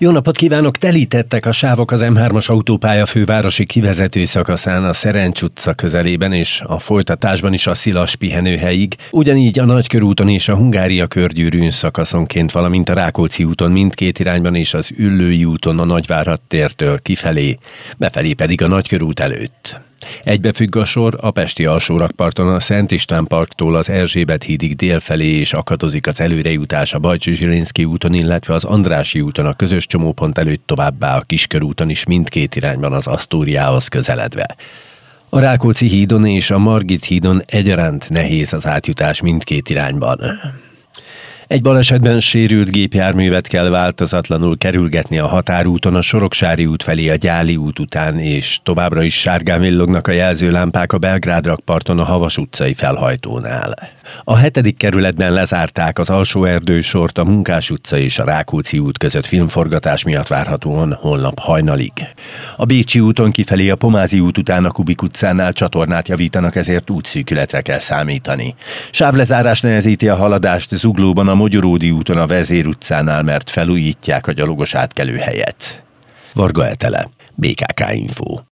Jó napot kívánok! Telítettek a sávok az M3-as autópálya fővárosi kivezető szakaszán a Szerencs utca közelében, és a folytatásban is a Szilas pihenőhelyig, ugyanígy a Nagykörúton és a Hungária körgyűrűn szakaszonként, valamint a Rákóczi úton mindkét irányban és az Üllői úton a Nagyvárad tértől kifelé, befelé pedig a Nagykörút előtt. Egybefügg a sor a pesti alsórakparton a Szent István parktól az Erzsébet hídig délfelé, és akadozik az előrejutás a Bajcsy-Zsilinszky úton, illetve az Andrássy úton a közös csomópont előtt, továbbá a Kiskörúton is mindkét irányban az Asztóriához közeledve. A Rákóczi hídon és a Margit hídon egyaránt nehéz az átjutás mindkét irányban. Egy balesetben sérült gépjárművet kell változatlanul kerülgetni a Határúton a Soroksári út felé a Gyáli út után, és továbbra is sárgán villognak a jelzőlámpák a Belgrád rakparton a Havas utcai felhajtónál. A 7. kerületben lezárták az Alsóerdősort a Munkás utca és a Rákóczi út között filmforgatás miatt várhatóan holnap hajnalig. A Bécsi úton kifelé a Pomázi út után a Kubik utcánál csatornát javítanak, ezért útszűkületre kell számítani. Sávlezárás nehezíti a haladást Zuglóban a Mogyoródi úton a Vezér utcánál, mert felújítják a gyalogos átkelőhelyet. Varga Etele, BKK Info.